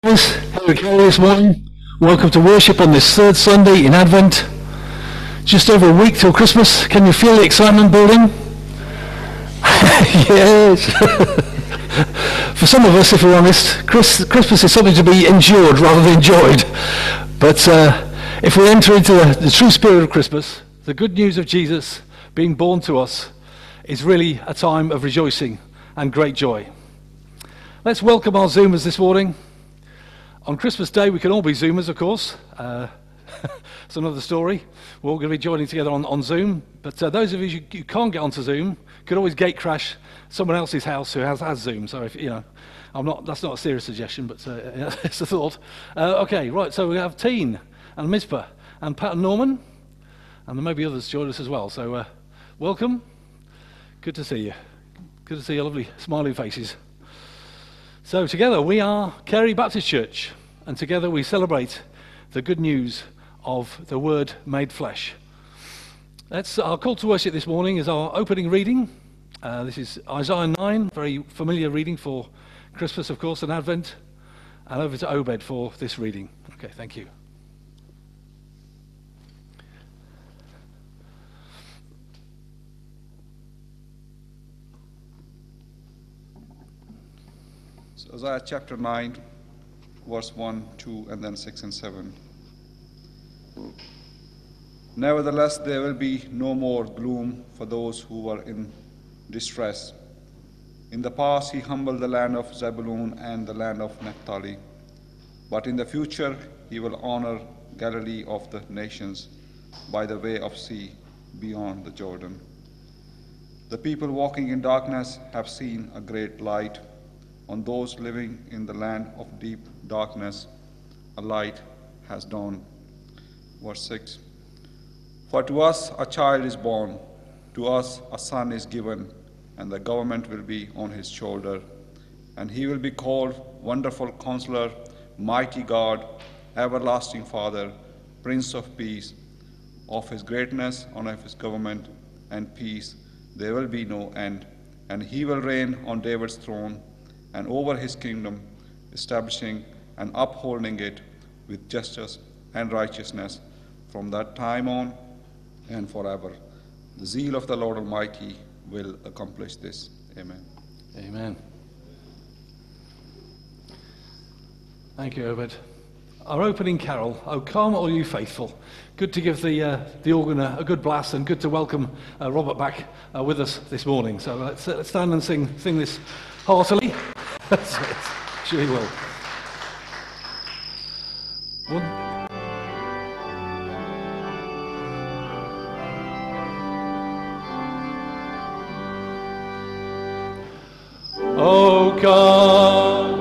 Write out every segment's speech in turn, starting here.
guys, Henry Kelly this morning. Welcome to worship on this third Sunday in Advent. Just over a week till Christmas. Can you feel the excitement building? Yes. For some of us, if we're honest, Christmas is something to be endured rather than enjoyed. But if we enter into the true spirit of Christmas, the good news of Jesus being born to us is really a time of rejoicing and great joy. Let's welcome our Zoomers this morning. On Christmas Day, we can all be Zoomers, of course. It's another story. We're all going to be joining together on Zoom. But those of you who can't get onto Zoom could always gate crash someone else's house who has Zoom. So if that's not a serious suggestion, but it's a thought. Okay, right. So we have Teen and Mizpah and Pat and Norman, and there may be others join us as well. So welcome. Good to see you. Good to see your lovely smiling faces. So together we are Carey Baptist Church, and together we celebrate the good news of the Word made flesh. Our call to worship this morning is our opening reading. This is Isaiah 9, very familiar reading for Christmas, of course, and Advent. And over to Obed for this reading. Okay, thank you. So Isaiah chapter 9, verse 1, 2, and then 6 and 7. Nevertheless, there will be no more gloom for those who were in distress. In the past, he humbled the land of Zebulun and the land of Naphtali. But in the future, he will honor Galilee of the nations by the way of sea beyond the Jordan. The people walking in darkness have seen a great light. On those living in the land of deep darkness, a light has dawned. Verse 6. For to us a child is born, to us a son is given, and the government will be on his shoulder. And he will be called Wonderful Counselor, Mighty God, Everlasting Father, Prince of Peace. Of his greatness and of his government and peace there will be no end. And he will reign on David's throne and over his kingdom, establishing and upholding it with justice and righteousness from that time on and forever. The zeal of the Lord Almighty will accomplish this. Amen. Amen. Thank you, Obed. Our opening carol, O Come All You Faithful. Good to give the organ a good blast, and good to welcome Robert back with us this morning. So let's stand and sing this heartily. That's it. Sure he will. Oh God.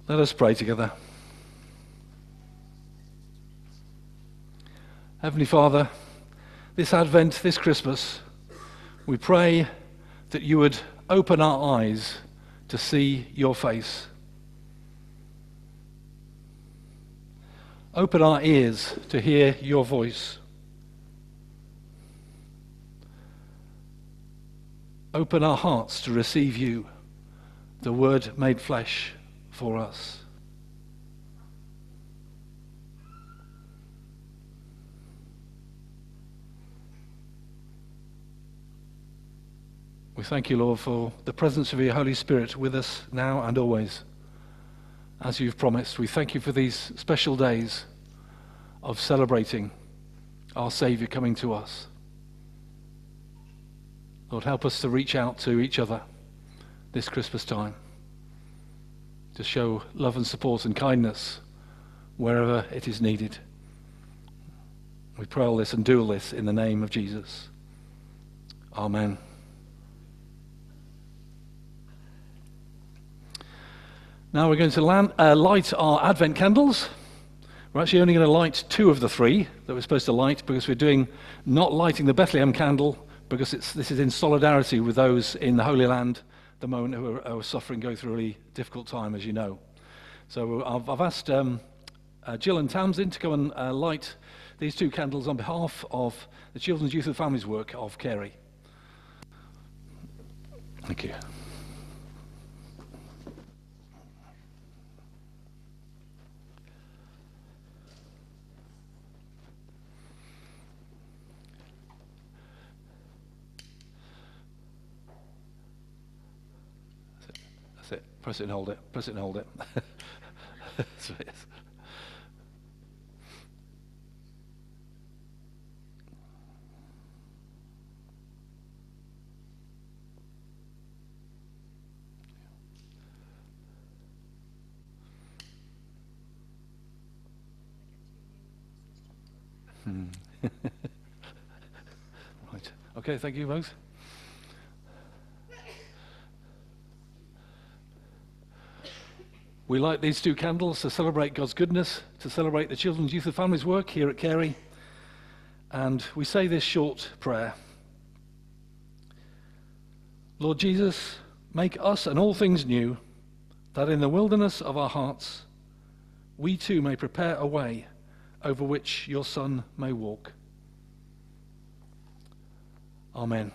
Let us pray together. Heavenly Father, this Advent, this Christmas, we pray that you would open our eyes to see your face. Open our ears to hear your voice. Open our hearts to receive you, the Word made flesh for us. We thank you, Lord, for the presence of your Holy Spirit with us now and always. As you've promised, we thank you for these special days of celebrating our Saviour coming to us. Lord, help us to reach out to each other this Christmas time, to show love and support and kindness wherever it is needed. We pray all this and do all this in the name of Jesus. Amen. Now we're going to light our Advent candles. We're actually only going to light 2 of the 3 that we're supposed to light, because we're not lighting the Bethlehem candle, because this is in solidarity with those in the Holy Land at the moment who are suffering, going through a really difficult time, as you know. So I've asked Jill and Tamsin to go and light these 2 candles on behalf of the Children's Youth and Families work of Carey. Thank you. That's it. Press it and hold it. Press it and hold it. That's it. Right. Okay, thank you both. We light these 2 candles to celebrate God's goodness, to celebrate the Children's Youth and Families work here at Carey. And we say this short prayer. Lord Jesus, make us and all things new, that in the wilderness of our hearts we too may prepare a way over which your Son may walk. Amen.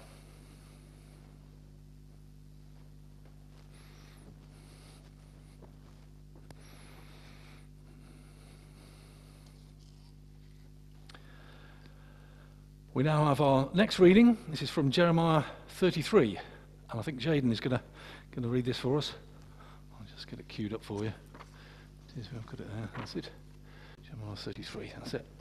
We now have our next reading. This is from Jeremiah 33, and I think Jaden is going to read this for us. I'll just get it queued up for you. I've got it there. That's it. Jeremiah 33. That's it.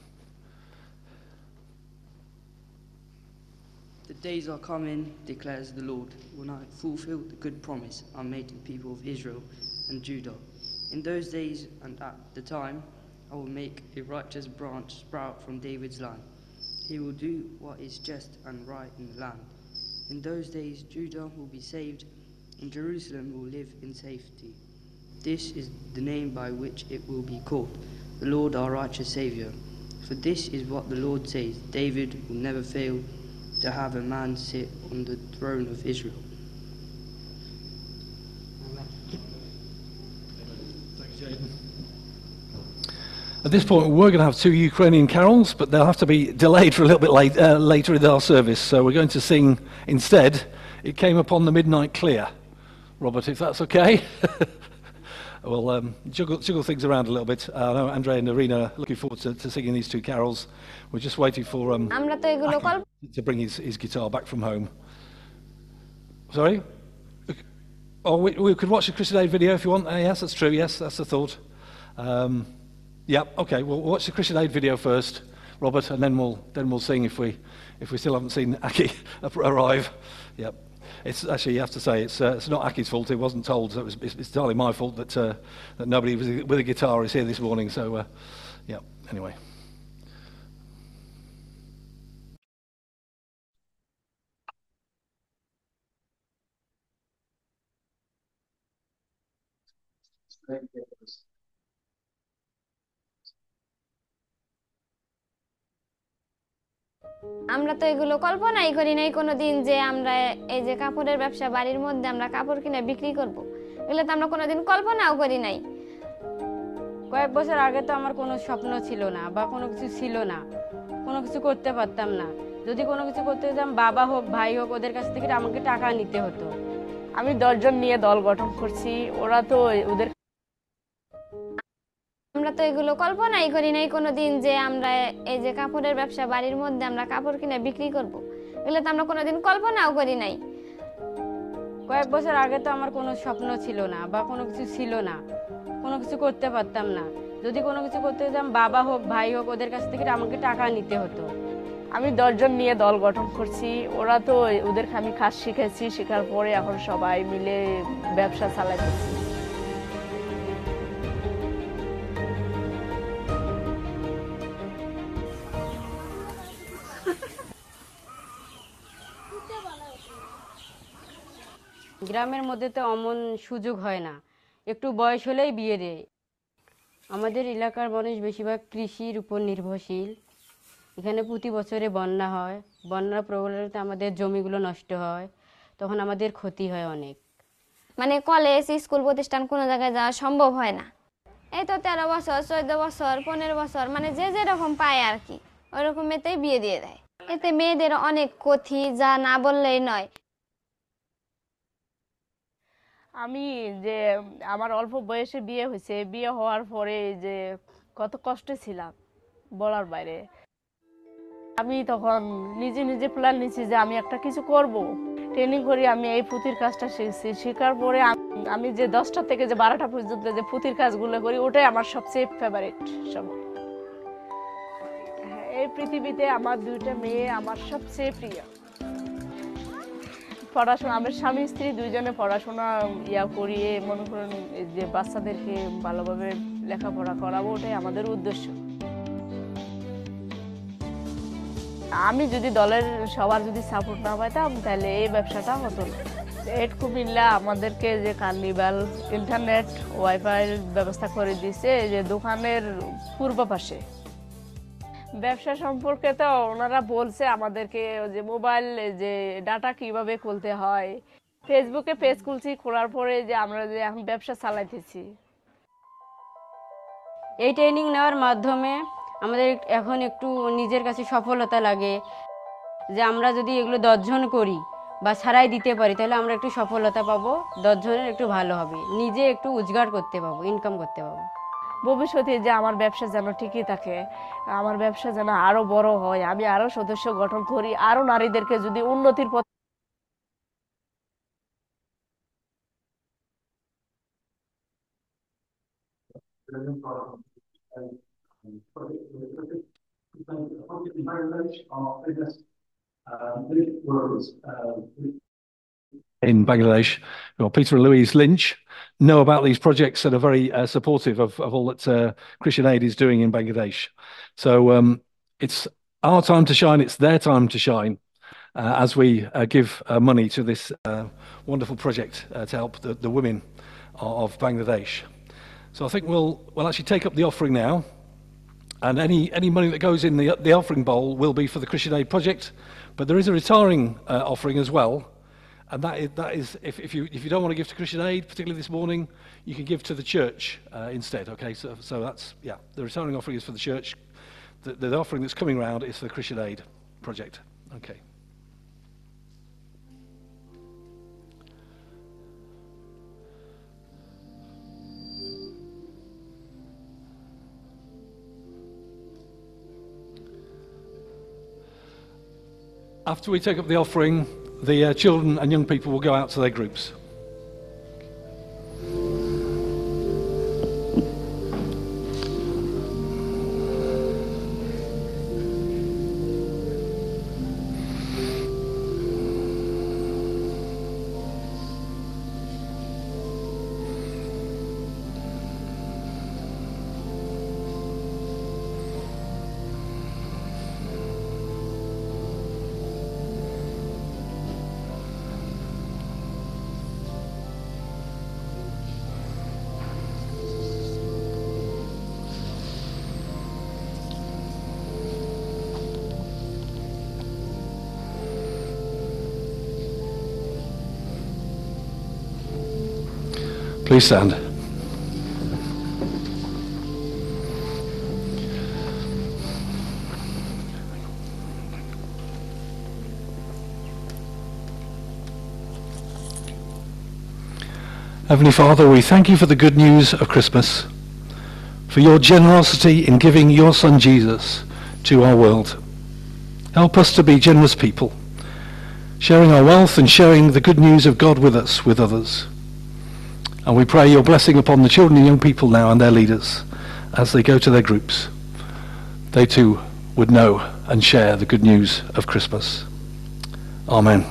The days are coming, declares the Lord, when I fulfill the good promise I made to the people of Israel and Judah. In those days and at the time, I will make a righteous branch sprout from David's line. He will do what is just and right in the land. In those days, Judah will be saved, and Jerusalem will live in safety. This is the name by which it will be called, the Lord our righteous Saviour. For this is what the Lord says, David will never fail to have a man sit on the throne of Israel. Thanks, Jaden. At this point, we're going to have 2 Ukrainian carols, but they'll have to be delayed for a little bit later in our service. So we're going to sing instead, It Came Upon the Midnight Clear. Robert, if that's okay. We'll juggle things around a little bit. I know Andrea and Irina are looking forward to singing these 2 carols. We're just waiting for Aki to bring his guitar back from home. Sorry? Oh, we could watch the Christian Aid video if you want. Yes, that's true. Yes, that's the thought. Yeah, okay. We'll watch the Christian Aid video first, Robert, and then we'll sing if we still haven't seen Aki arrive. Yep. It's actually, you have to say, it's not Aki's fault. It wasn't told, so it's entirely my fault that nobody with a guitar is here this morning. So, yeah. Anyway. আমরা তো এগুলো কল্পনাই করি নাই কোনোদিন যে আমরা এই যে কাপড়ের ব্যবসা, বাড়ির মধ্যে আমরা কাপড় কিনে বিক্রি করব, এগুলো তো আমরা কোনোদিন কল্পনাও করি নাই। কয়েক বছর আগে তো আমার কোনো স্বপ্ন ছিল না বা কোনো কিছু ছিল না, কোনো কিছু করতে পারতাম না। যদি কোনো কিছু করতে যেতাম, বাবা হোক ভাই হোক, ওদের কাছ থেকে আমাকে টাকা নিতে হতো। আমি 10 জন নিয়ে দল গঠন করছি, ওরা তো ওদের আমরা তো এগুলো কল্পনাই করি নাই কোনোদিন যে আমরা এই যে কাপড়ের ব্যবসা, বাড়ির মধ্যে আমরা কাপড় কিনে বিক্রি করব, এগুলো তো আমরা কোনোদিন কল্পনাও করি নাই। কয়েক বছর আগে তো আমার কোনো স্বপ্ন ছিল না বা কোনো কিছু ছিল না, কোনো কিছু করতে পারতাম না। যদি কোনো কিছু করতে যেতাম, বাবা হোক ভাই হোক, ওদের কাছ থেকে আমাকে টাকা নিতে হতো। আমি 10 জন নিয়ে দল গঠন করছি, ওরা তো ওদের আমি কাজ শিখেছি, শেখার পরে এখন সবাই মিলে ব্যবসা চালাইতেছি। গ্রামের মধ্যে তো অমন সুযোগ হয় না, একটু বয়স হলেই বিয়ে দেয়। আমাদের এলাকার মানুষ বেশিরভাগ কৃষির উপর নির্ভরশীল। এখানে প্রতি বছরে বন্যা হয়, বন্যার প্রবলতে আমাদের জমিগুলো নষ্ট হয়, তখন আমাদের ক্ষতি হয় অনেক। মানে কলেজ, স্কুল, প্রতিষ্ঠান কোনো জায়গায় যাওয়া সম্ভব হয় না। এই তো 13 বছর, 14 বছর, 15 বছর, মানে যে যেরকম পায় আর কি, ওই রকম মেয়েতেই বিয়ে দিয়ে দেয়। এতে মেয়েদের অনেক ক্ষতি, যা না বললেই নয়। আমি যে আমার অল্প বয়সে বিয়ে হয়েছে, বিয়ে হওয়ার পরে যে কত কষ্টে ছিলাম বলার বাইরে। আমি তখন নিজে নিজে প্ল্যান নিয়েছি যে আমি একটা কিছু করব। ট্রেনিং করি, আমি এই পুঁতির কাজটা শিখছি। শেখার পরে আমি যে 10টা থেকে যে 12টা পর্যন্ত যে পুঁতির কাজগুলো করি, ওটাই আমার সবচেয়ে ফেভারিট সময়। এই পৃথিবীতে আমার 2টা মেয়ে আমার সবচেয়ে প্রিয়। পড়াশোনা, আমার স্বামী স্ত্রী 2জনে পড়াশোনা করিয়ে মনে করেন যে বাচ্চাদেরকে ভালোভাবে লেখাপড়া করাবো, ওটাই আমাদের উদ্দেশ্য। আমি যদি দলের সবার যদি সাপোর্ট না পাইতাম, তাহলে এই ব্যবসাটা হতো না। এড কুমিল্লা আমাদেরকে যে কার্নিভাল ইন্টারনেট ওয়াইফাই ব্যবস্থা করে দিয়েছে, যে দোকানের পূর্ব পাশে। ব্যবসা সম্পর্কে তো ওনারা বলছে আমাদেরকে যে মোবাইল যে ডাটা কিভাবে খুলতে হয়। ফেসবুকে পেজ খুলছি, খোলার পরে যে আমরা যে এখন ব্যবসা চালাইতেছি। এই ট্রেনিং নেওয়ার মাধ্যমে আমাদের এখন একটু নিজের কাছে সফলতা লাগে যে আমরা যদি এগুলো 10 জন করি বা ছাড়াই দিতে পারি, তাহলে আমরা একটু সফলতা পাবো, 10 জনের একটু ভালো হবে, নিজে একটু রোজগার করতে পাবো, ইনকাম করতে পাবো। ভবিষ্যতে যে আমার ব্যবসা যেন টিকে থাকে, আমার ব্যবসা যেন আরো বড় হয়, আমি আরো সদস্য গঠন করি, আরো নারীদেরকে যদি উন্নতির পথে in Bangladesh, well, Peter and Louise Lynch, know about these projects and are very supportive of all that Christian Aid is doing in Bangladesh. So it's our time to shine, it's their time to shine as we give money to this wonderful project to help the women of Bangladesh. So I think we'll actually take up the offering now, and any money that goes in the offering bowl will be for the Christian Aid project, but there is a retiring offering as well. And that is if you don't want to give to Christian Aid, particularly this morning, you can give to the church instead. Okay, so that's, yeah, the returning offering is for the church. The offering that's coming round is for the Christian Aid project. Okay. After we take up the offering, the children and young people will go out to their groups. Please stand. Heavenly Father, we thank you for the good news of Christmas, for your generosity in giving your Son Jesus to our world. Help us to be generous people, sharing our wealth and sharing the good news of God with us, with others. And we pray your blessing upon the children and young people now and their leaders as they go to their groups. They too would know and share the good news of Christmas. Amen.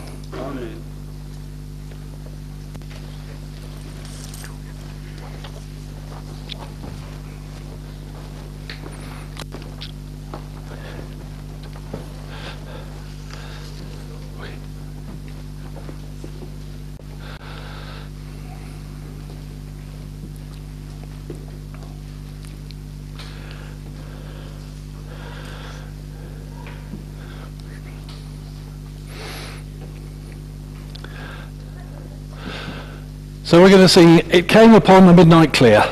So we're going to sing It Came Upon the Midnight Clear.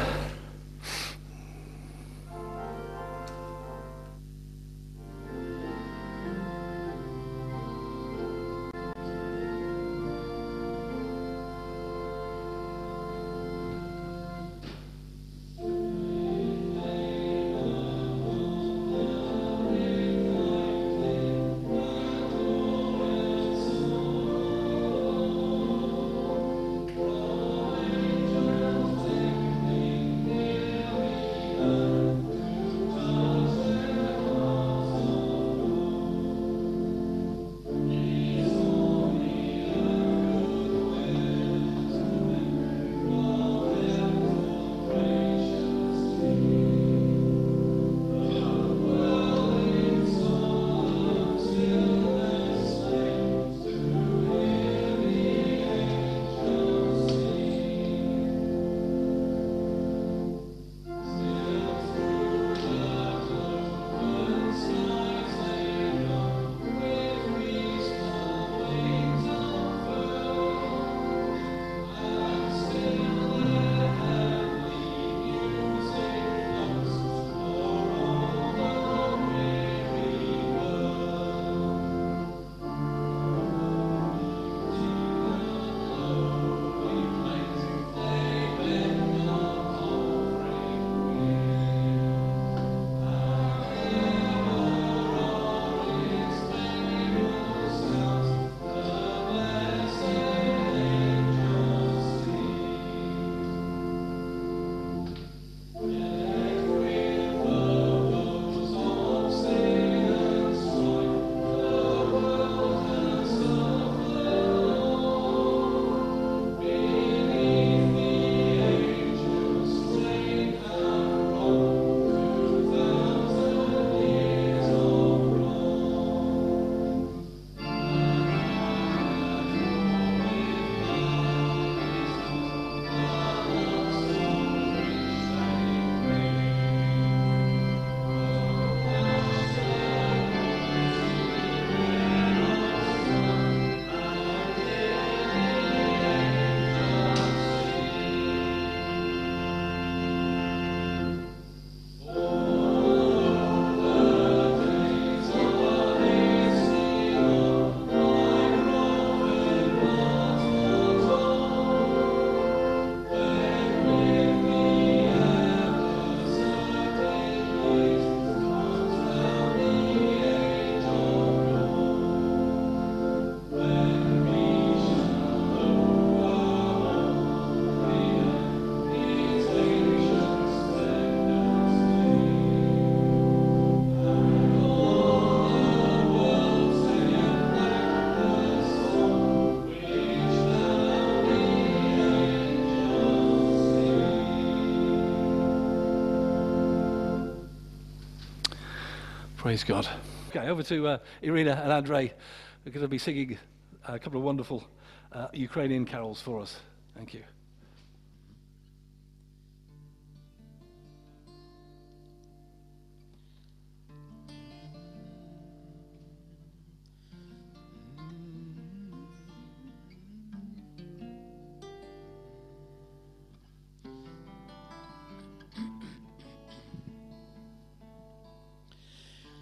Praise God. Okay, over to Irina and Andrei. They're going to be singing a couple of wonderful Ukrainian carols for us. Thank you.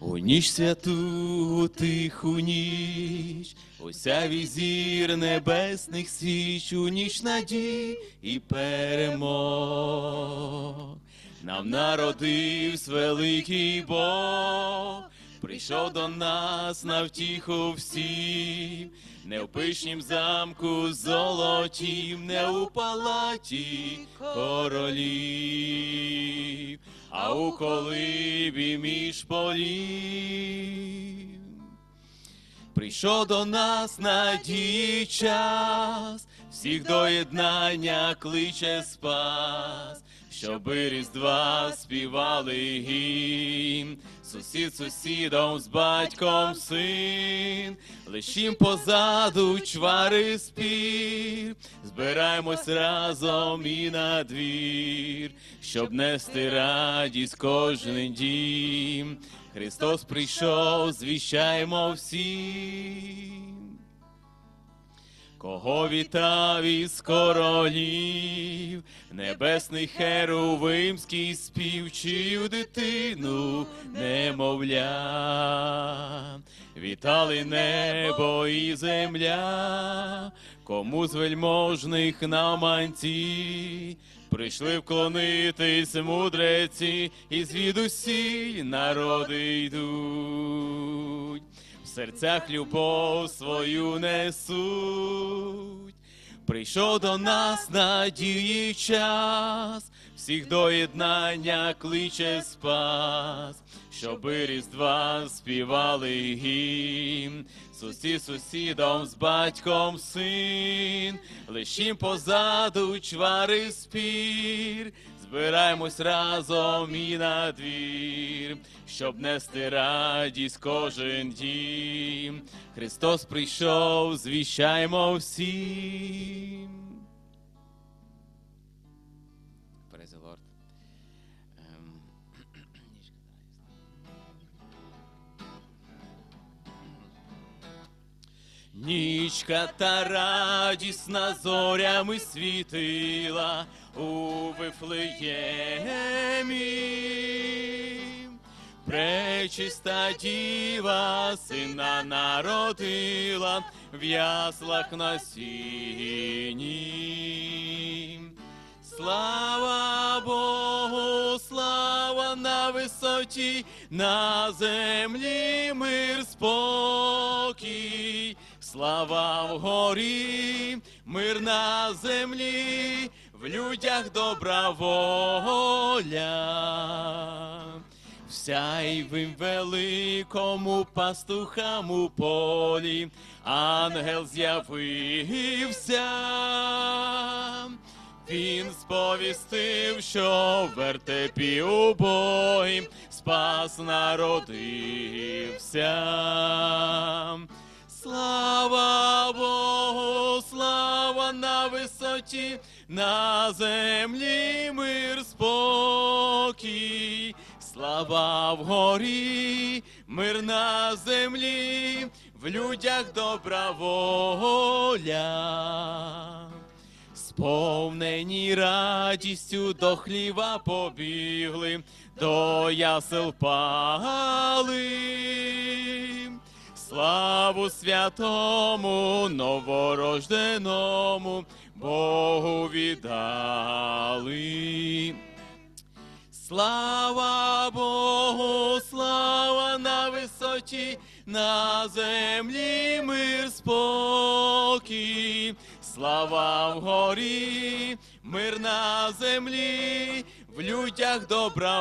У ніч святу, тиху ніч, осявій зір небесних свіч, у ніч надій і перемог. Нам народився великий Бог, прийшов до нас на втіху всім, не в пишнім замку золотім, не у палаті королів, а у колибі між полів. Прийшов до нас надії час, всіх до єднання кличе спас, щоби Різдва співали гімн, сусід сусідом з батьком син, лишім позаду чвари спір, збираємось разом і на двір, щоб нести радість кожен дім. Христос прийшов, звіщаємо всім. Кого вітав із королів, небесний херувимський спів, чию дитину немовля. Вітали небо і земля, кому з вельможних на манці прийшли вклонитись мудреці, і звідусіль народи йдуть. В серцях любов свою несуть. Прийшов до нас надії час, всіх до єднання кличе спас, щоби Різдва співали гімн, сусід сусідом з батьком син, лишім позаду чвари спір, збираємось разом і на двір, щоб нести радість кожен дім. Христос прийшов, звіщаємо всім. Praise the Lord. Нічка та радісна зорями світила у Вифлеємі. Пречиста діва сина народила в яслах на сіні. Слава Богу, слава на висоті, на землі мир, спокій. Слава вгорі, мир на землі, в людях добра воля. В сяйвім великому пастухам у полі ангел з'явився. Він сповістив, що в вертепі убогим спас народився. Слава Богу, слава на висоті, на землі мир, спокій. Слава вгорі, мир на землі, в людях добра воля. Сповнені радістю до хліва побігли, до ясел пали. Славу святому, новорожденому, Богу віддали. Слава Богу, слава на висоті, на землі мир, спокій. Слава вгорі, мир на землі, в людях добра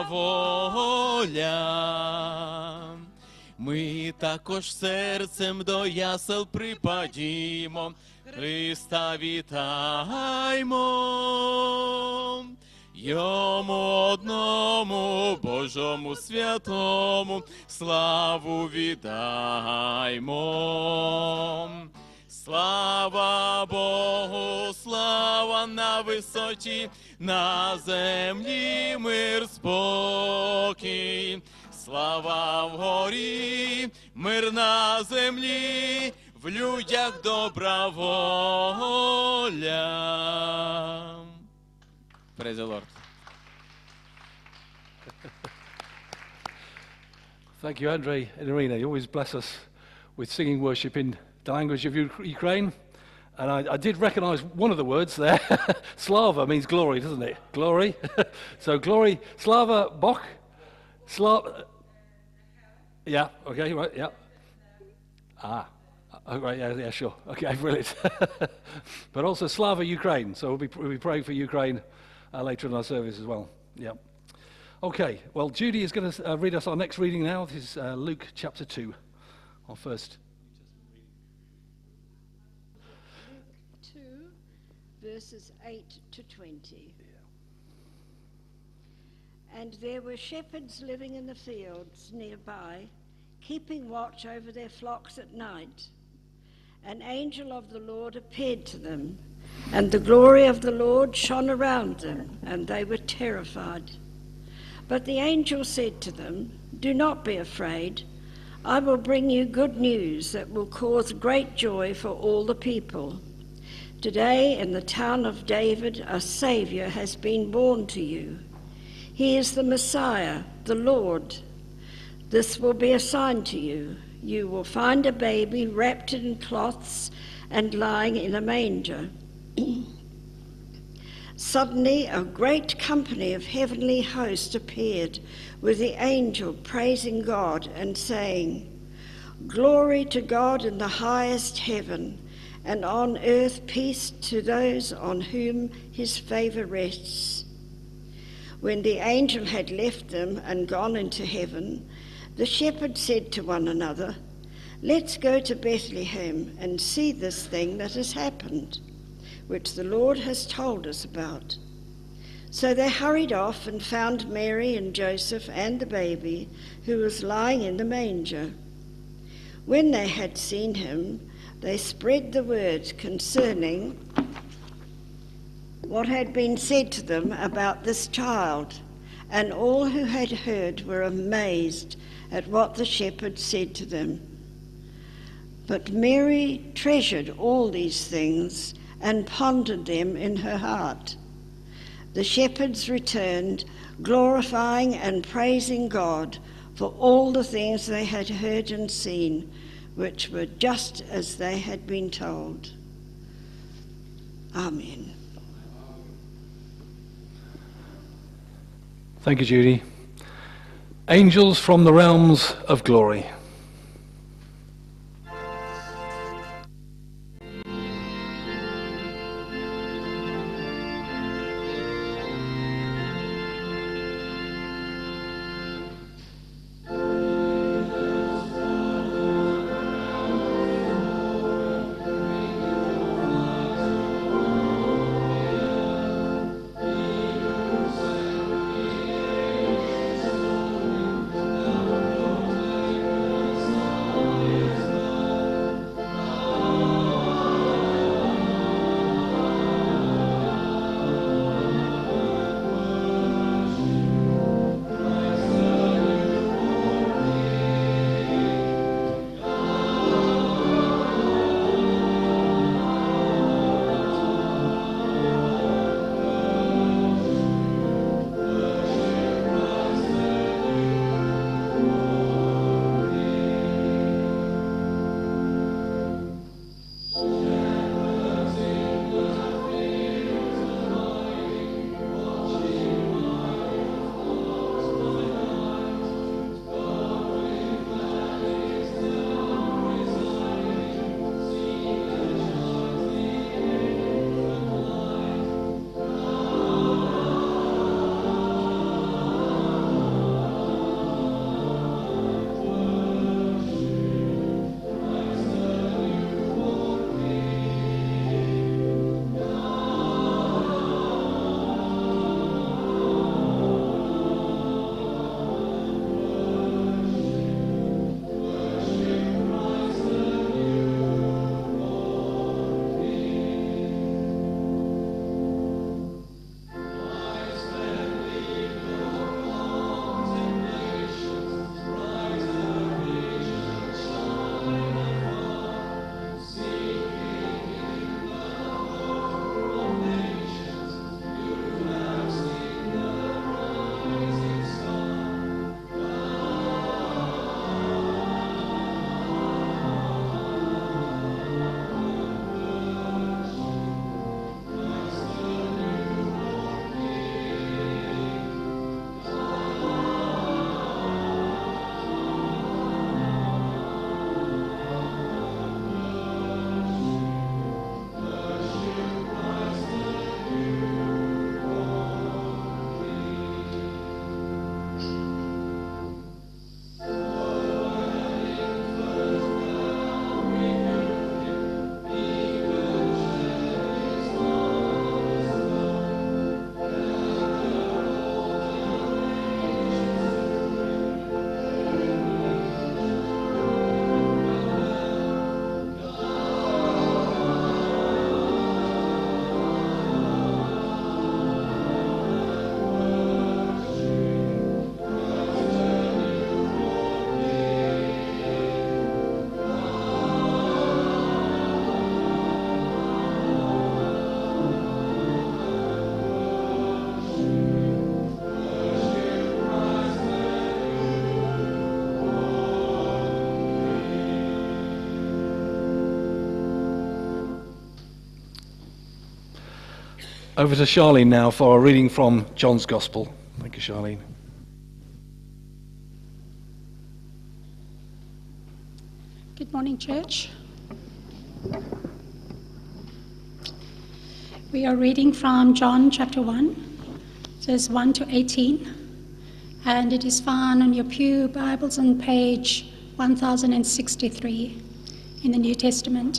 воля. Ми також серцем до ясел припадімо, Христа вітаймо. Йому одному, Божому святому, славу віддаймо. Слава Богу, слава на висоті, на землі мир, спокій. Слава вгорі, мир на землі, в людях добра воля. Praise the Lord. Thank you, Andrei and Irina. You always bless us with singing worship in the language of Ukraine. And I did recognize one of the words there. Slava means glory, doesn't it? Glory. So glory, Slava Bok. Yeah, okay, right, yeah. Oh, right, yeah, sure. Okay, brilliant. But also Slava Ukraine. So we'll be praying for Ukraine later in our service as well. Yeah. Okay, well, Judy is going to read us our next reading now. This is Luke chapter 2, our first. Luke 2, verses 8 to 20. And there were shepherds living in the fields nearby, keeping watch over their flocks at night. An angel of the Lord appeared to them, and the glory of the Lord shone around them, and they were terrified. But the angel said to them, "Do not be afraid. I will bring you good news that will cause great joy for all the people. Today in the town of David a Saviour has been born to you. He is the Messiah, the Lord. This will be a sign to you. You will find a baby wrapped in cloths and lying in a manger." Suddenly a great company of heavenly hosts appeared with the angel praising God and saying, "Glory to God in the highest heaven, and on earth peace to those on whom his favour rests." When the angel had left them and gone into heaven, the shepherds said to one another, "Let's go to Bethlehem and see this thing that has happened, which the Lord has told us about." So they hurried off and found Mary and Joseph and the baby, who was lying in the manger. When they had seen him, they spread the word concerning what had been said to them about this child, and all who had heard were amazed at what the shepherds said to them. But Mary treasured all these things and pondered them in her heart. The shepherds returned, glorifying and praising God for all the things they had heard and seen, which were just as they had been told. Amen. Thank you, Judy. Angels from the realms of glory. over to Charlene now for a reading from John's Gospel. Thank you, Charlene. Good morning, church. We are reading from John chapter 1, verse 1 to 18, and it is found on your Pew Bibles on page 1063 in the New Testament.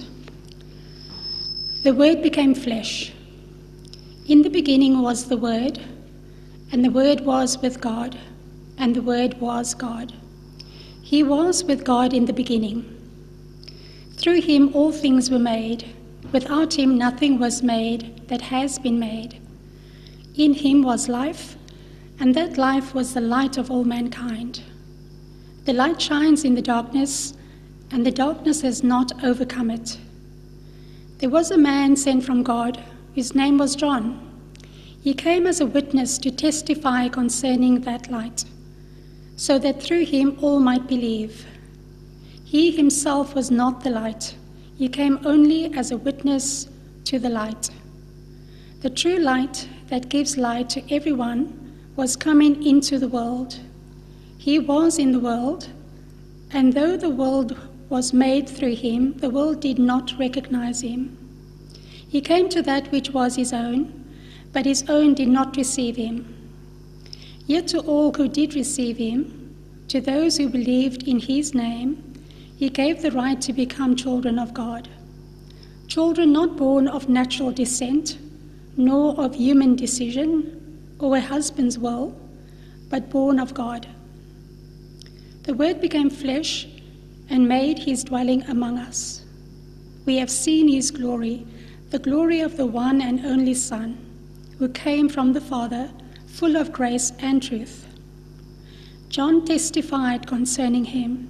The Word became flesh. In the beginning was the Word, and the Word was with God, and the Word was God. He was with God in the beginning. Through him all things were made. Without him nothing was made that has been made. In him was life, and that life was the light of all mankind. The light shines in the darkness, and the darkness has not overcome it. There was a man sent from God, whose name was John. He came as a witness to testify concerning that light, so that through him all might believe. He himself was not the light. He came only as a witness to the light. The true light that gives light to everyone was coming into the world. He was in the world, and though the world was made through him, the world did not recognize him. He came to that which was his own, but his own did not receive him. Yet to all who did receive him, to those who believed in his name, he gave the right to become children of God. Children not born of natural descent, nor of human decision, or a husband's will, but born of God. The Word became flesh and made his dwelling among us. We have seen his glory, the glory of the one and only Son, who came from the Father, full of grace and truth. John testified concerning him.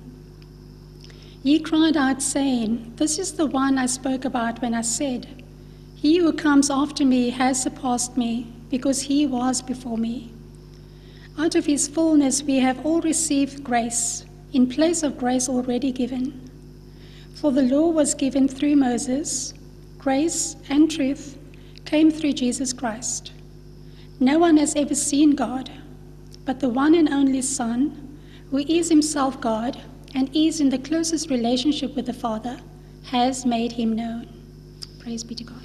He cried out, saying, "This is the one I spoke about when I said, 'He who comes after me has surpassed me, because he was before me.' Out of his fullness we have all received grace, in place of grace already given. For the law was given through Moses, grace and truth came through Jesus Christ. No one has ever seen God, but the one and only Son, who is himself God, and is in the closest relationship with the Father, has made him known." Praise be to God.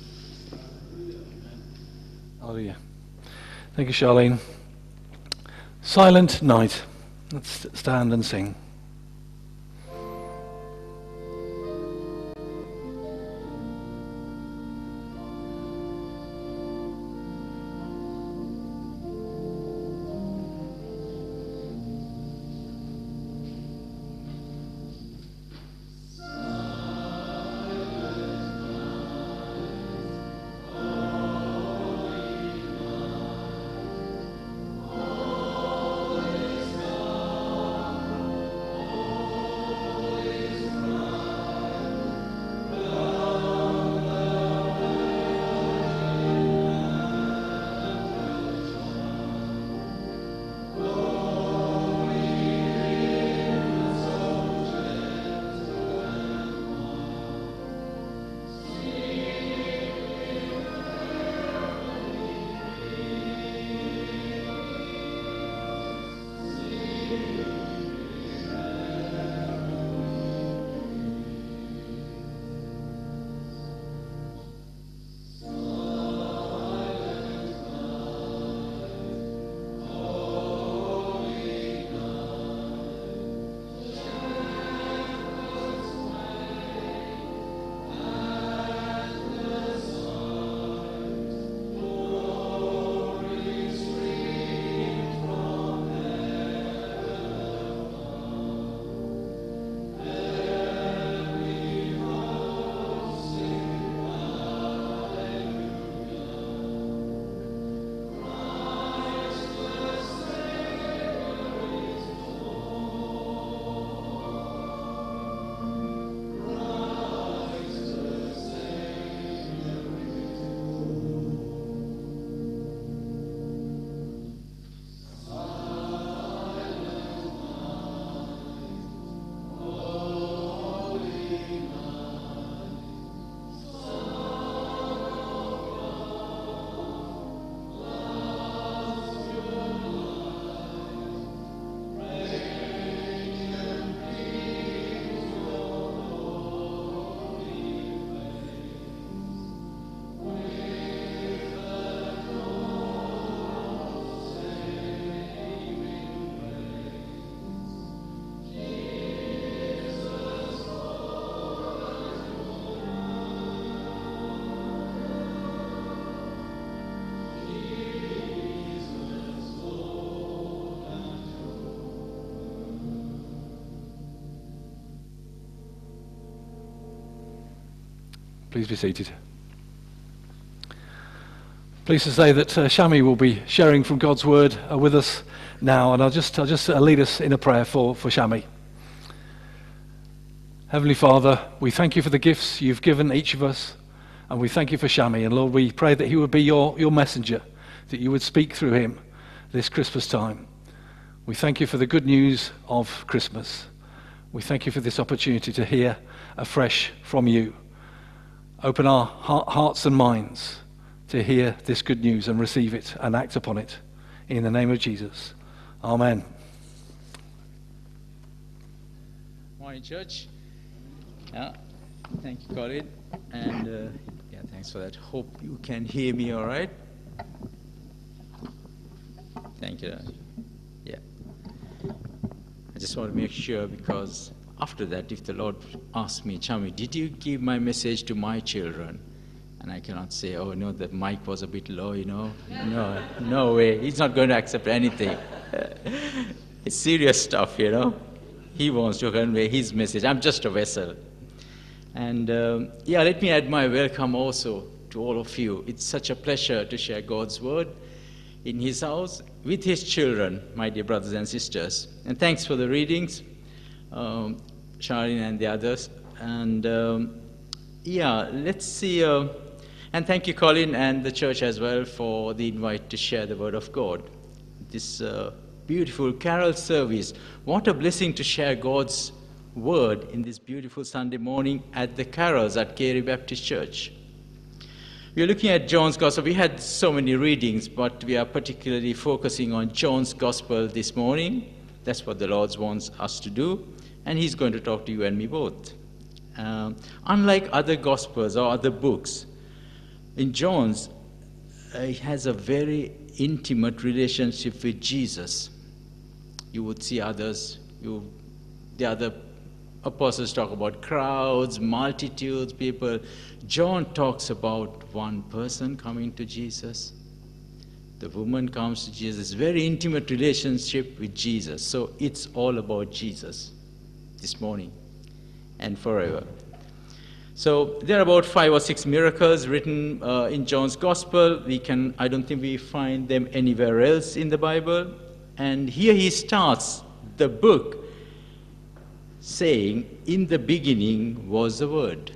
Hallelujah. Thank you, Charlene. Silent Night. Let's stand and sing. Please be seated. Pleased to say that Shami will be sharing from God's word with us now, and I'll just lead us in a prayer for Shami. Heavenly Father, we thank you for the gifts you've given each of us, and we thank you for Shami. And Lord, we pray that he would be your messenger, that you would speak through him this Christmas time. We thank you for the good news of Christmas. We thank you for this opportunity to hear afresh from you. Open our hearts and minds to hear this good news and receive it and act upon it. In the name of Jesus. Amen. Morning, church. Yeah, thank you, Colin. And thanks for that. Hope you can hear me all right. Thank you. Yeah. I just want to make sure, because after that, if the Lord asks me, Chami, did you give my message to my children? And I cannot say, oh, no, the mic was a bit low, you know. No way. He's not going to accept anything. It's serious stuff, you know. He wants to convey his message. I'm just a vessel. And let me add my welcome also to all of you. It's such a pleasure to share God's word in his house with his children, my dear brothers and sisters. And thanks for the readings, Sharon and the others. And let's see. And thank you, Colin, and the church as well for the invite to share the word of God. This beautiful carol service. What a blessing to share God's word in this beautiful Sunday morning at the carols at Carey Baptist Church. We are looking at John's Gospel. We had so many readings, but we are particularly focusing on John's Gospel this morning. That's what the Lord wants us to do, and he's going to talk to you and me both. Unlike other Gospels or other books, in John's, he has a very intimate relationship with Jesus. You would see others, the other apostles talk about crowds, multitudes, people. John talks about one person coming to Jesus. The woman comes to Jesus. Very intimate relationship with Jesus. So it's all about Jesus this morning and forever. So there are about 5 or 6 miracles written in John's Gospel. I don't think we find them anywhere else in the Bible. And here he starts the book saying, in the beginning was the Word.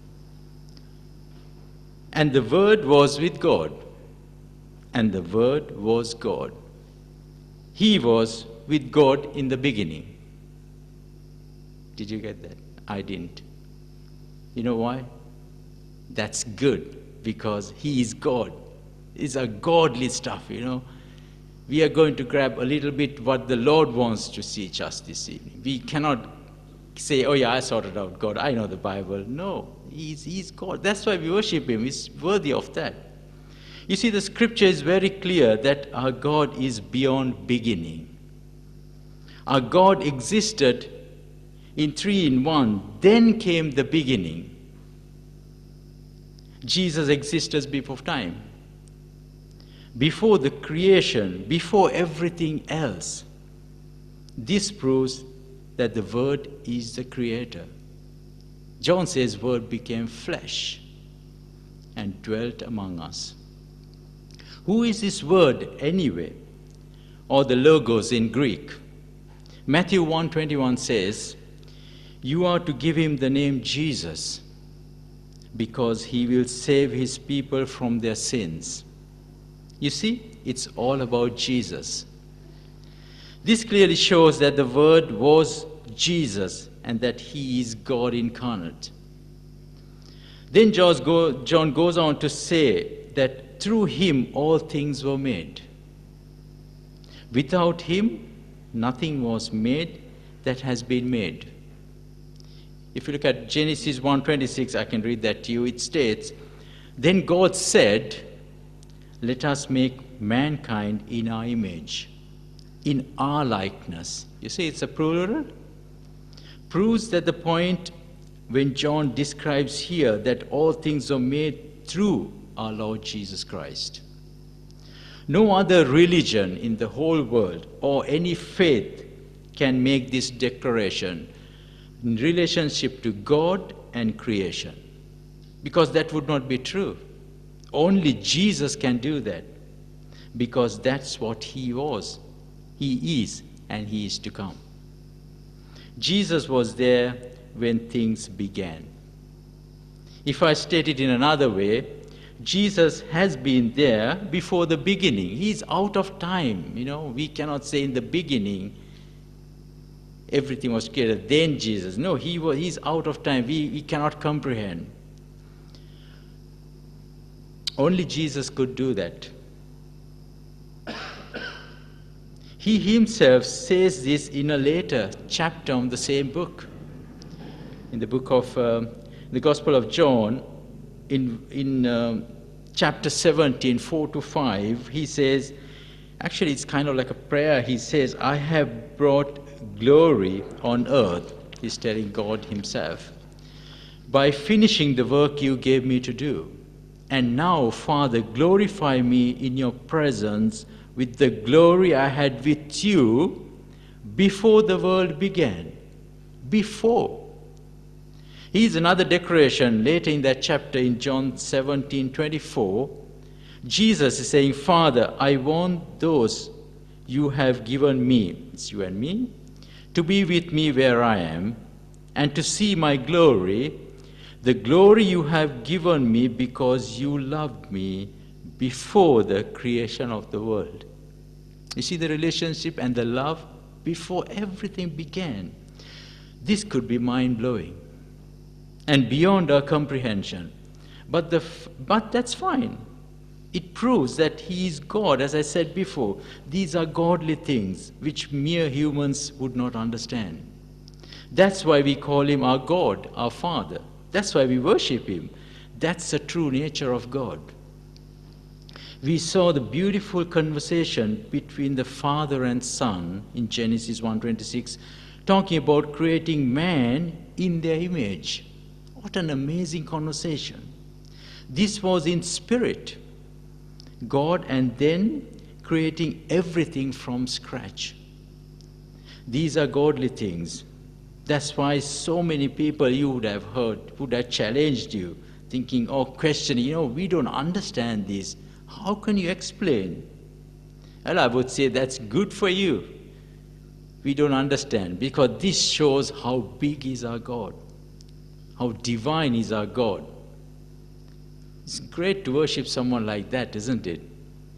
And the Word was with God. And the Word was God. He was with God in the beginning. Did you get that? I didn't. You know why? That's good, because he is God. It's a godly stuff, you know. We are going to grab a little bit what the Lord wants to teach us this evening. We cannot say, oh yeah, I sorted out God. I know the Bible. No, he's God. That's why we worship him. He's worthy of that. You see, the scripture is very clear that our God is beyond beginning. Our God existed in 3 in 1. Then came the beginning. Jesus existed before time. Before the creation, before everything else. This proves that the Word is the Creator. John says, Word became flesh and dwelt among us. Who is this Word anyway? Or the Logos in Greek? Matthew 1:21 says, you are to give him the name Jesus, because he will save his people from their sins. You see, it's all about Jesus. This clearly shows that the Word was Jesus and that he is God incarnate. Then John goes on to say that through him all things were made. Without him, nothing was made that has been made. If you look at Genesis 1:26, I can read that to you. It states, then God said, let us make mankind in our image, in our likeness. You see, it's a plural. Proves that the point when John describes here that all things are made through our Lord Jesus Christ. No other religion in the whole world or any faith can make this declaration in relationship to God and creation. because that would not be true. Only Jesus can do that, because that's what he was, he is, and he is to come. Jesus was there when things began. If I state it in another way, Jesus has been there before the beginning. He's out of time. We cannot say in the beginning everything was created, then Jesus. No, he's out of time. We cannot comprehend. Only Jesus could do that. He himself says this in a later chapter of the same book. In the book of the Gospel of John, in chapter 17, 4-5, he says, actually it's kind of like a prayer. He says, I have brought glory on earth, he's telling God himself, by finishing the work you gave me to do. And now, Father, glorify me in your presence with the glory I had with you before the world began. Before. Here's another declaration later in that chapter in John 17:24. Jesus is saying, Father, I want those you have given me, it's you and me, to be with me where I am, and to see my glory, the glory you have given me because you loved me before the creation of the world. You see the relationship and the love before everything began. This could be mind-blowing and beyond our comprehension. But that's fine. It proves that he is God, as I said before. These are godly things which mere humans would not understand. That's why we call him our God, our Father. That's why we worship him. That's the true nature of God. We saw the beautiful conversation between the Father and Son in Genesis 1:26, talking about creating man in their image. What an amazing conversation. This was in spirit. God and then creating everything from scratch. These are godly things. That's why so many people you would have heard, would have challenged you, thinking or questioning, we don't understand this. How can you explain? Well, I would say that's good for you. We don't understand, because this shows how big is our God, how divine is our God. It's great to worship someone like that, isn't it?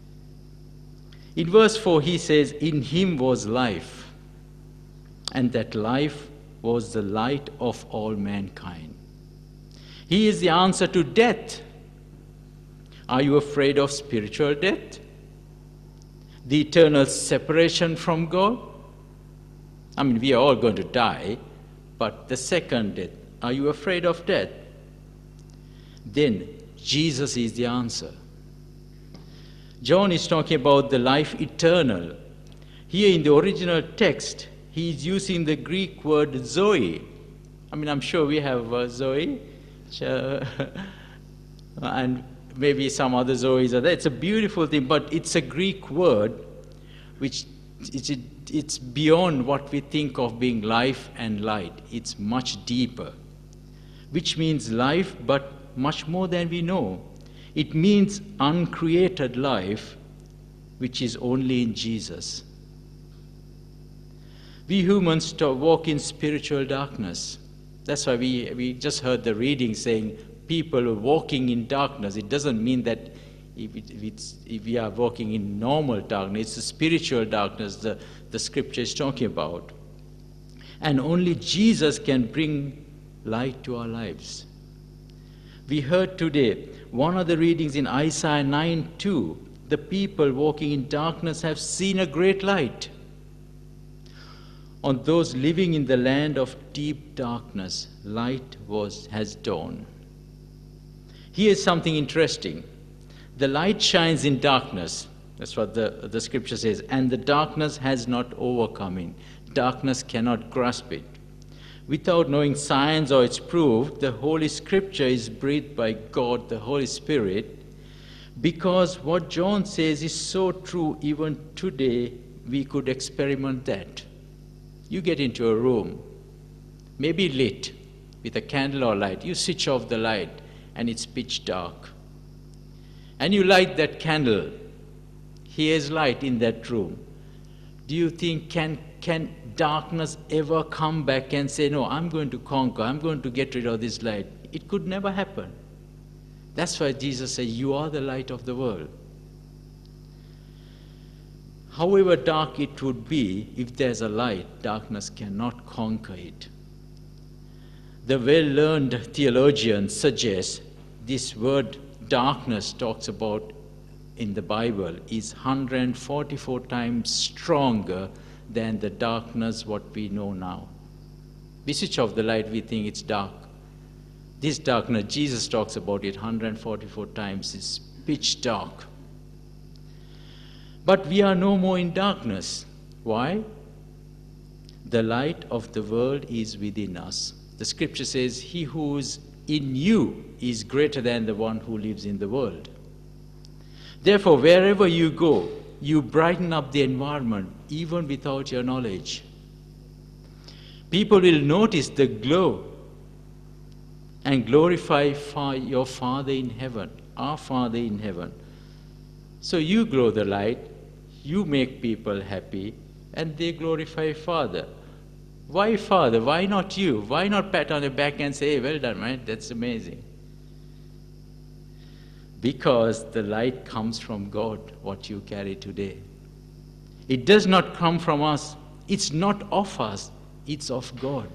In verse 4, he says, in him was life, and that life was the light of all mankind. He is the answer to death. Are you afraid of spiritual death? The eternal separation from God? I mean, we are all going to die, but the second death, are you afraid of death? Then Jesus is the answer. John is talking about the life eternal. Here in the original text, he is using the Greek word Zoe. I mean, I'm sure we have Zoe, and maybe some other Zoes are there. It's a beautiful thing, but it's a Greek word which it's beyond what we think of being life and light. It's much deeper, which means life, but much more than we know. It means uncreated life, which is only in Jesus. We humans walk in spiritual darkness. That's why we just heard the reading saying people are walking in darkness. It doesn't mean that if we are walking in normal darkness, it's the spiritual darkness the scripture is talking about. And only Jesus can bring light to our lives. We heard today one of the readings in Isaiah 9:2. The people walking in darkness have seen a great light. On those living in the land of deep darkness, light has dawned. Here's something interesting. The light shines in darkness. That's what the scripture says. And the darkness has not overcome it. Darkness cannot grasp it. Without knowing science or its proof, the Holy Scripture is breathed by God, the Holy Spirit, because what John says is so true. Even today, we could experiment that. You get into a room, maybe lit, with a candle or light. You switch off the light, and it's pitch dark. And you light that candle. Here's light in that room. Do you think can darkness ever come back and say, no, I'm going to conquer, I'm going to get rid of this light? It could never happen. That's why Jesus said, you are the light of the world. However dark it would be, if there's a light, darkness cannot conquer it. The well-learned theologians suggest this word darkness talks about in the Bible is 144 times stronger than the darkness what we know now. We switch off the light, we think it's dark. This darkness, Jesus talks about it 144 times, is pitch dark. But we are no more in darkness. Why? The light of the world is within us. The scripture says, he who is in you is greater than the one who lives in the world. Therefore, wherever you go, you brighten up the environment, even without your knowledge. People will notice the glow and glorify your Father in heaven, our Father in heaven. So you glow the light, you make people happy, and they glorify Father. Why Father? Why not you? Why not pat on the back and say, hey, well done, right? That's amazing. Because the light comes from God, what you carry today. It does not come from us. It's not of us. It's of God.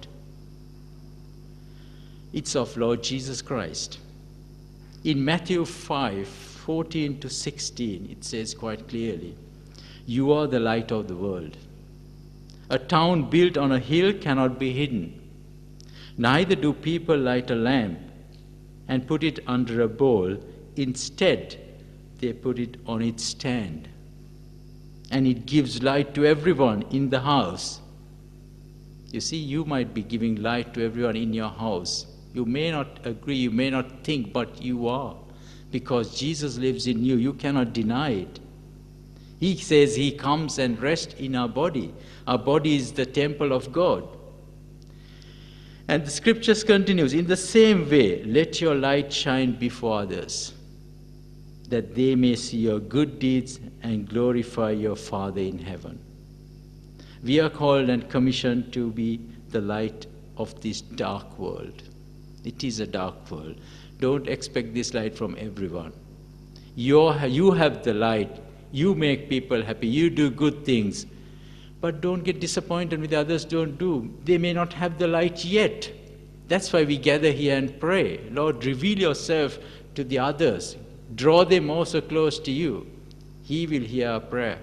It's of Lord Jesus Christ. In Matthew 5:14 to 16, it says quite clearly, you are the light of the world. A town built on a hill cannot be hidden. Neither do people light a lamp and put it under a bowl. Instead, they put it on its stand. And it gives light to everyone in the house. You see, you might be giving light to everyone in your house. You may not agree, you may not think, but you are. Because Jesus lives in you, you cannot deny it. He says he comes and rests in our body. Our body is the temple of God. And the scriptures continues, in the same way, let your light shine before others, that they may see your good deeds and glorify your Father in heaven. We are called and commissioned to be the light of this dark world. It is a dark world. Don't expect this light from everyone. You have the light. You make people happy. You do good things. But don't get disappointed with others don't do. They may not have the light yet. That's why we gather here and pray. Lord, reveal yourself to the others. Draw them also close to you. He will hear our prayer.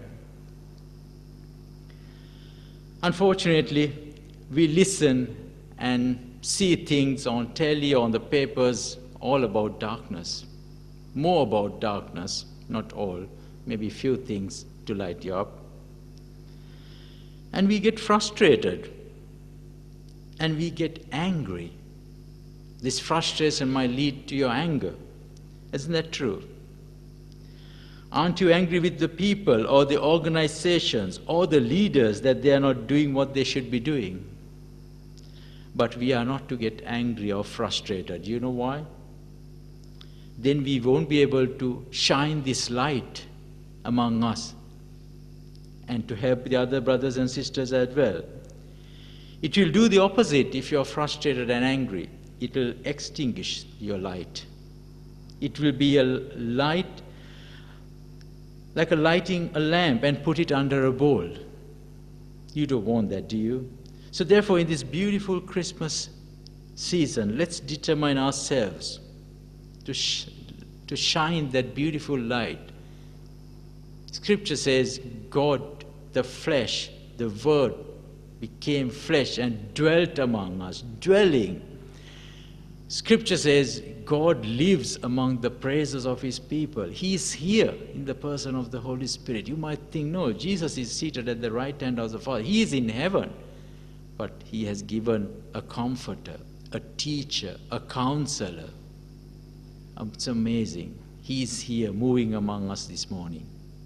Unfortunately, we listen and see things on telly, on the papers, all about darkness. More about darkness, not all, maybe few things to light you up. And we get frustrated and we get angry. This frustration might lead to your anger. Isn't that true? Aren't you angry with the people or the organizations or the leaders that they are not doing what they should be doing? But we are not to get angry or frustrated. You know why? Then we won't be able to shine this light among us and to help the other brothers and sisters as well. It will do the opposite if you are frustrated and angry. It will extinguish your light. It will be a light, like lighting a lamp and put it under a bowl. You don't want that, do you? So therefore, in this beautiful Christmas season, let's determine ourselves to shine that beautiful light. Scripture says, God, the flesh, the Word, became flesh and dwelt among us, dwelling. Scripture says God lives among the praises of his people. He is here in the person of the Holy Spirit. You might think, no, Jesus is seated at the right hand of the Father. He is in heaven. But he has given a comforter, a teacher, a counselor. It's amazing. He is here moving among us this morning,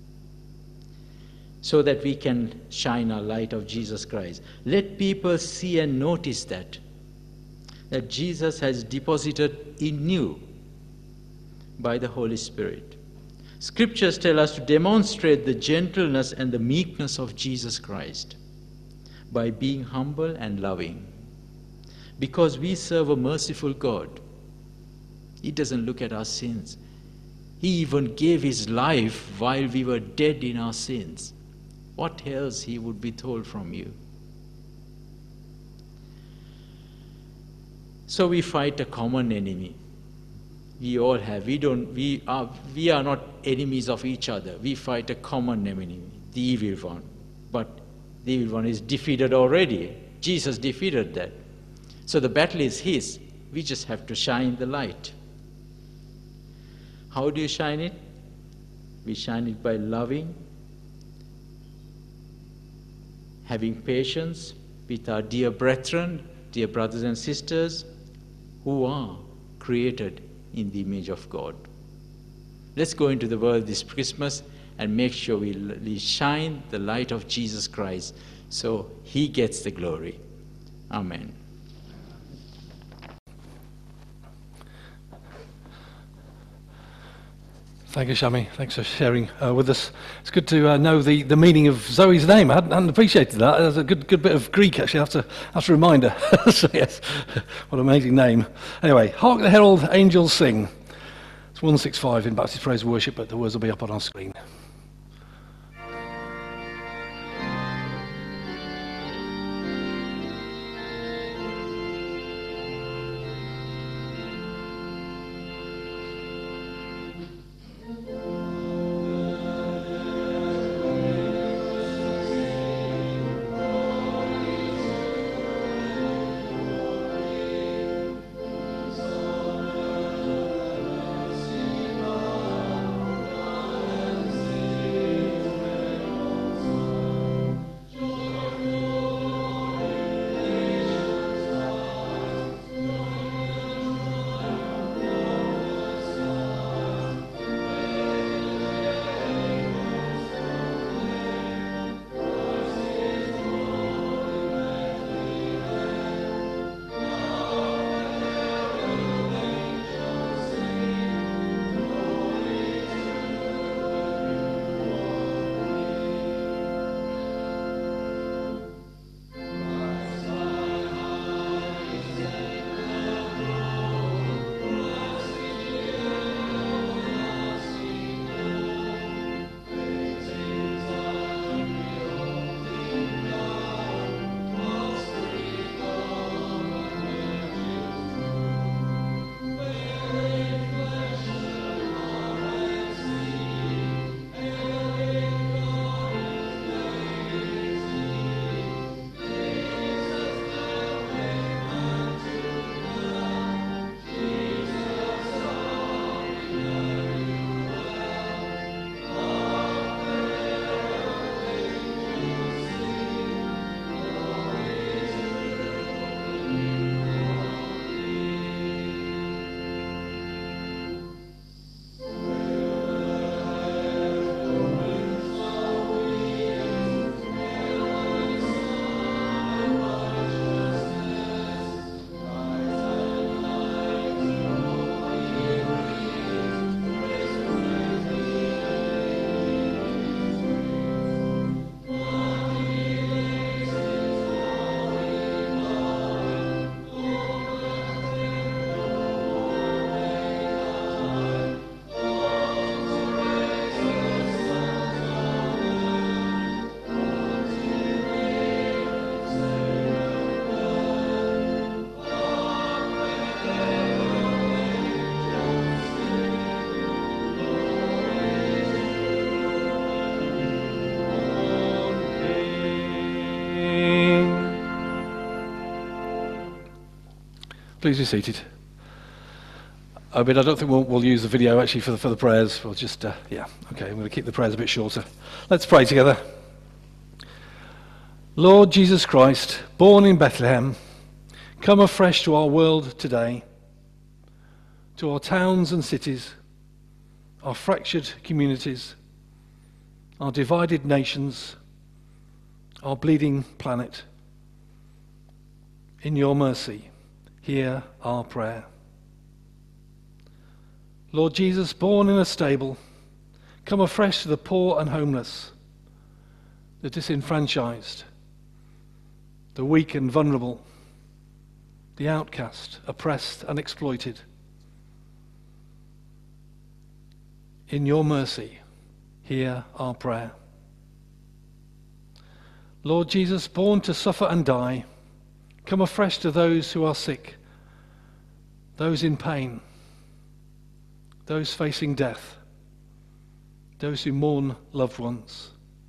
so that we can shine our light of Jesus Christ. Let people see and notice that Jesus has deposited in you by the Holy Spirit. Scriptures tell us to demonstrate the gentleness and the meekness of Jesus Christ by being humble and loving. Because we serve a merciful God. He doesn't look at our sins. He even gave his life while we were dead in our sins. What else he would withhold from you? So we fight a common enemy. We all have. We are not enemies of each other. We fight a common enemy, the evil one. But the evil one is defeated already. Jesus defeated that. So the battle is his. We just have to shine the light. How do you shine it? We shine it by loving, having patience with our dear brethren, dear brothers and sisters, who are created in the image of God. Let's go into the world this Christmas and make sure we shine the light of Jesus Christ so he gets the glory. Amen. Thank you, Shami. Thanks for sharing with us. It's good to know the meaning of Zoe's name. I hadn't appreciated that. There's a good bit of Greek, actually, after a reminder. So, yes, what an amazing name. Anyway, Hark the Herald Angels Sing. It's 165 in Baptist Praise and Worship, but the words will be up on our screen. Please be seated. I don't think we'll use the video actually for the prayers. We'll just, okay, I'm going to keep the prayers a bit shorter. Let's pray together. Lord Jesus Christ, born in Bethlehem, come afresh to our world today, to our towns and cities, our fractured communities, our divided nations, our bleeding planet. In your mercy, hear our prayer. Lord Jesus, born in a stable, come afresh to the poor and homeless, the disenfranchised, the weak and vulnerable, the outcast, oppressed and exploited. In your mercy, hear our prayer. Lord Jesus, born to suffer and die, come afresh to those who are sick, those in pain, those facing death, those who mourn loved ones.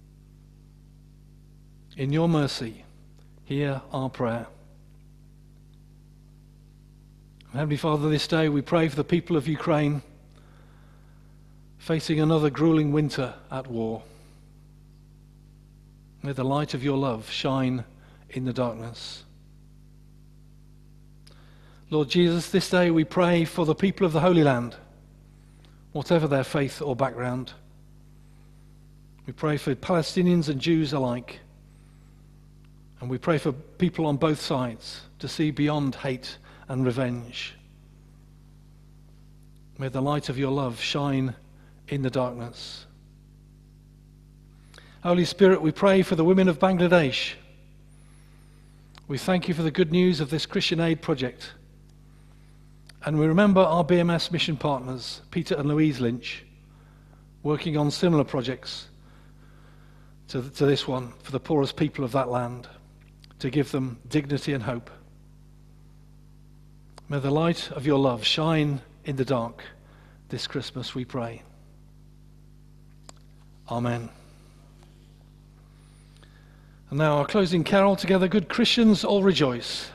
In your mercy, hear our prayer. Heavenly Father, this day we pray for the people of Ukraine facing another grueling winter at war. May the light of your love shine in the darkness. Lord Jesus, this day we pray for the people of the Holy Land, whatever their faith or background. We pray for Palestinians and Jews alike. And we pray for people on both sides to see beyond hate and revenge. May the light of your love shine in the darkness. Holy Spirit, we pray for the women of Bangladesh. We thank you for the good news of this Christian Aid project. And we remember our BMS mission partners, Peter and Louise Lynch, working on similar projects to this one for the poorest people of that land, to give them dignity and hope. May the light of your love shine in the dark this Christmas, we pray. Amen. And now our closing carol together, Good Christians, all rejoice.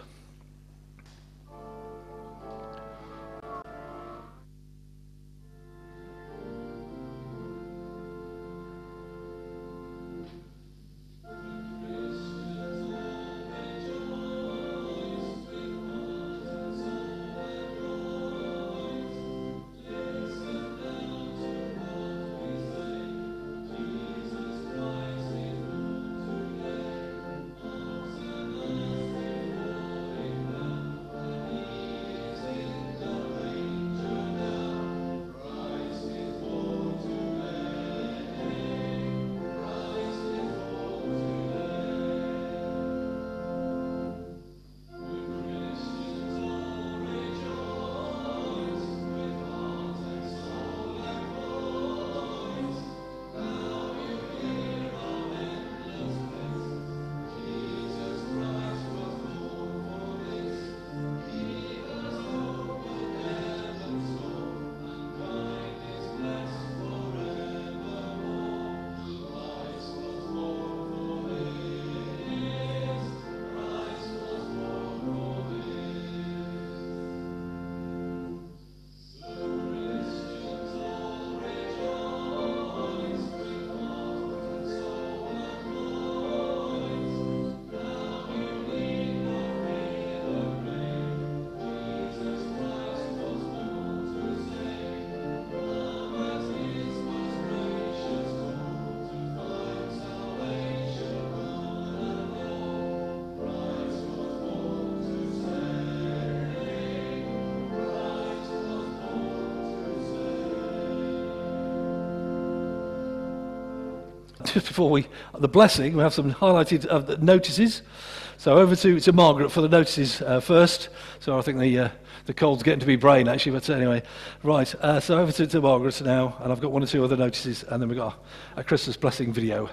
Just before the blessing, we have some highlighted notices. So over to Margaret for the notices first. So I think the cold's getting to be brain actually, but anyway. Right, so over to Margaret now, and I've got one or two other notices, and then we've got a Christmas blessing video.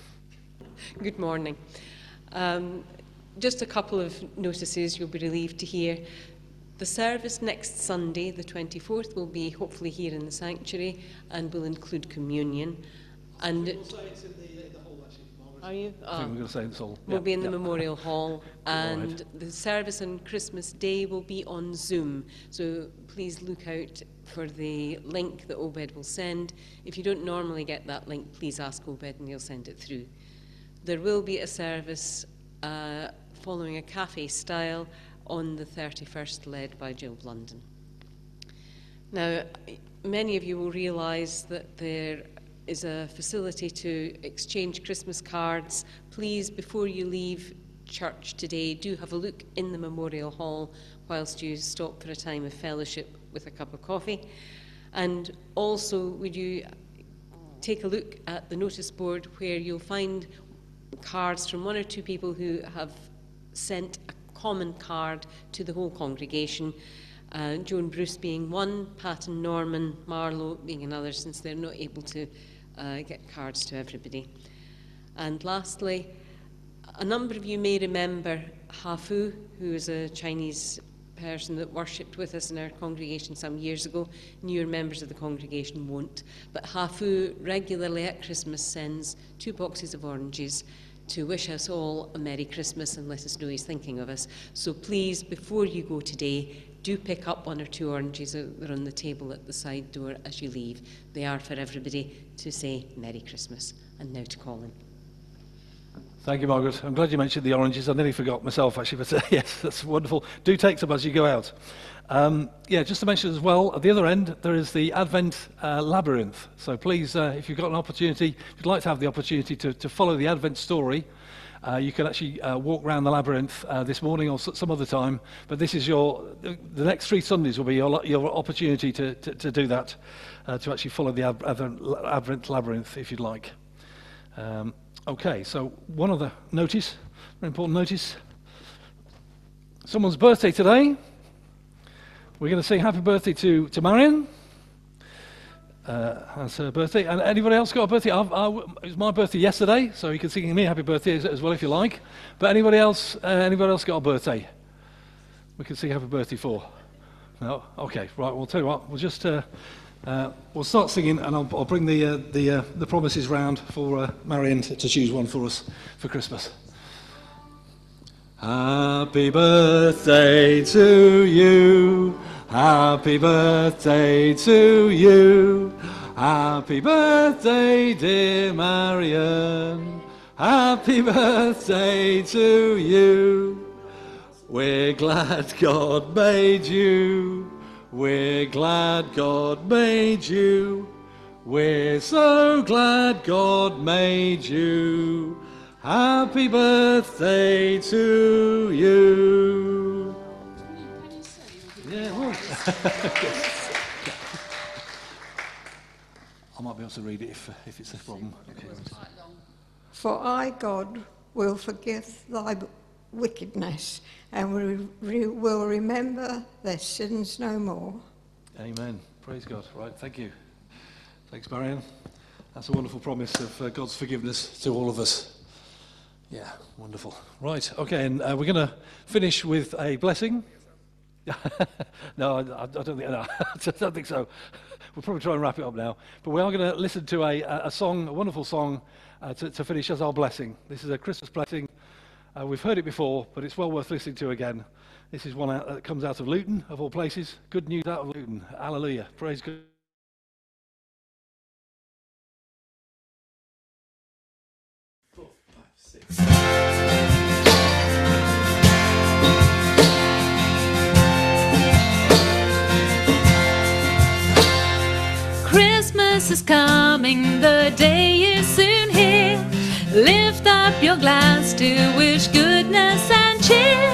Good morning. Just a couple of notices you'll be relieved to hear. The service next Sunday, the 24th, will be hopefully here in the sanctuary and will include communion. And We'll say it's in the hall, actually, Margaret. Are you? I think we're going to say it's all. We'll be in the Memorial Hall, and Right. the service on Christmas Day will be on Zoom. So please look out for the link that Obed will send. If you don't normally get that link, please ask Obed and he'll send it through. There will be a service following a cafe style on the 31st, led by Jill Blunden. Now, many of you will realise that there is a facility to exchange Christmas cards. Please, before you leave church today, do have a look in the Memorial Hall whilst you stop for a time of fellowship with a cup of coffee. And also, would you take a look at the notice board where you'll find cards from one or two people who have sent a common card to the whole congregation, Joan Bruce being one, Pat and Norman Marlowe being another, since they're not able to get cards to everybody. And lastly, a number of you may remember Hafu, who is a Chinese person that worshipped with us in our congregation some years ago. Newer members of the congregation won't. But Hafu regularly at Christmas sends 2 boxes of oranges to wish us all a Merry Christmas and let us know he's thinking of us. So please, before you go today, do pick up 1 or 2 oranges that are on the table at the side door as you leave. They are for everybody to say Merry Christmas. And now to Colin. Thank you, Margaret. I'm glad you mentioned the oranges. I nearly forgot myself, actually, but yes, that's wonderful. Do take some as you go out. Yeah, just to mention as well, at the other end, there is the Advent Labyrinth. So please, if you've got an opportunity, if you'd like to have the opportunity to follow the Advent story, you can actually walk around the labyrinth this morning or some other time. But this is the next 3 Sundays will be your opportunity to do that, to actually follow the Advent Labyrinth, if you'd like. Okay, so one other notice, very important notice. Someone's birthday today. We're going to sing happy birthday to Marion. That's her birthday. And anybody else got a birthday? It was my birthday yesterday, so you can sing me happy birthday as well if you like. But anybody else got a birthday we can sing happy birthday for? No? Okay, right, we'll tell you what, we'll just... we'll start singing, and I'll bring the promises round for Marion to choose one for us for Christmas. Happy birthday to you. Happy birthday to you. Happy birthday, dear Marion. Happy birthday to you. We're glad God made you. We're glad God made you. We're so glad God made you. Happy birthday to you. Yeah, well. I might be able to read it if it's a problem. Okay. For I, God, will forgive thy wickedness and will remember their sins no more. Amen. Praise God. Right, thank you. Thanks, Marion. That's a wonderful promise of God's forgiveness to all of us. Yeah, wonderful. Right, okay, and we're going to finish with a blessing. No, I don't think so. We'll probably try and wrap it up now. But we are going to listen to a song, a wonderful song, to finish as our blessing. This is a Christmas blessing. We've heard it before, but it's well worth listening to again. This is one that comes out of Luton, of all places. Good news out of Luton. Hallelujah. Praise God. Christmas is coming, the day is soon here. Lift up your glass to wish goodness and cheer.